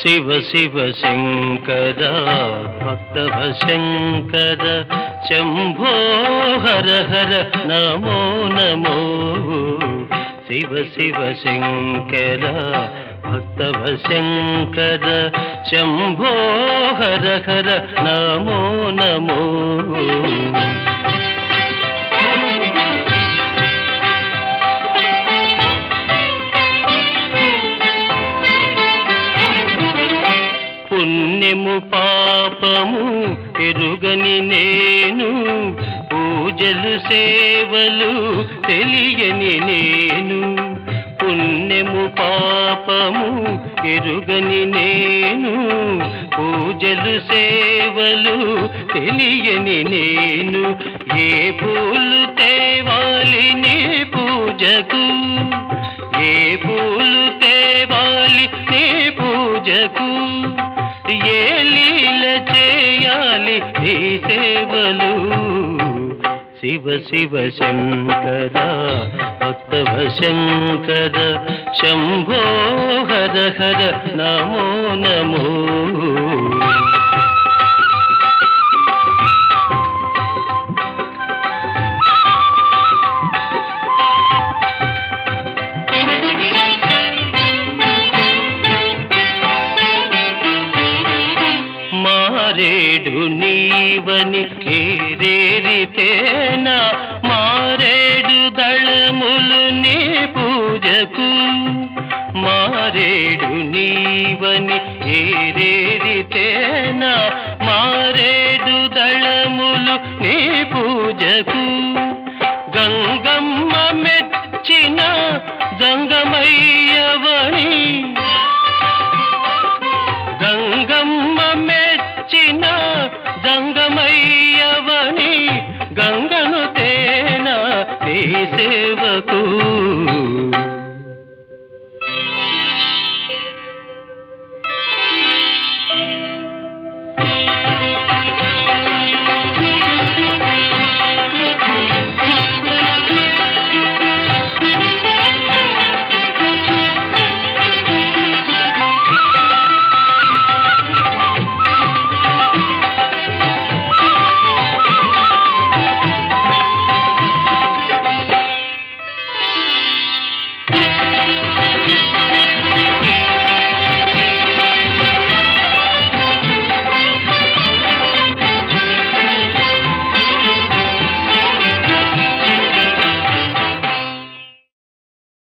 శివ శివ శంకర భక్తవ శంకర శంభో హర హర నమో నమో శివ శివ శంకర భక్తవ శంకర శంభో హర హర నమో నమో పుణ్యము పాపము ఎరుగని నేను పూజలు సేవలు తెలియని నేను పుణ్యము పాపము ఎరుగని నేను పూజలు సేవలు తెలియని నేను ఏ పూలు తేవాలి నీ పూజకు ఏ పూలు తేవాలి నీ పూజకు ఏ లీల చేయాలి ఈ సేవలు శివ శివ శంకర భక్తవ శంకర శంభో హర హర నమో నమో మారేడు నీవని ఏరేరితేనా మారేడు దళములు నీ పూజకు మారేడు నీవని ఏరేరితేనా మారేడు దళములు నీ పూజకు గంగమ్మ మెచ్చిన గంగమయ్యవని గంగమ్మ మెచ్చిన గంగమయ్యవని గంగను తేన నీ సేవకు